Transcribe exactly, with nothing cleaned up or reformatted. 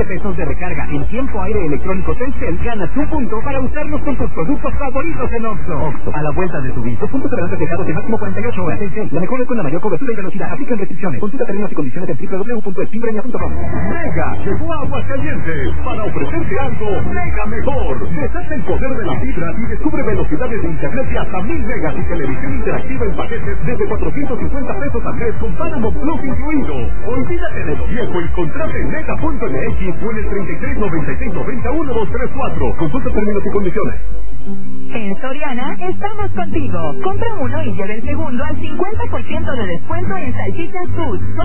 pesos de recarga en tiempo aire electrónico Telcel, ganas un punto para usarlos con tus productos favoritos en Oxxo. Oxxo, a la vuelta de tu vida. Puntos de venta fijados de máximo cuarenta y ocho horas. Telcel, la mejor es con la mayor cobertura y velocidad. Aplican restricciones. Consulta términos y condiciones en doble u doble u doble u punto extimpremia punto com. Mega llegó a Aguascalientes para ofrecerte algo mega mejor. Deshace el poder de la fibra y descubre velocidades de internet de hasta mil megas y televisión interactiva en paquetes desde cuatrocientos cincuenta pesos al mes con Paramount Plus incluido. Olvídate de lo viejo y contrate en mega punto m x o en el treinta y tres noventa y seis noventa uno dos tres cuatro. Consulta términos y condiciones. En Soriana estamos contigo. Compra uno y lleva el segundo al cincuenta por ciento de descuento en salchichas Food.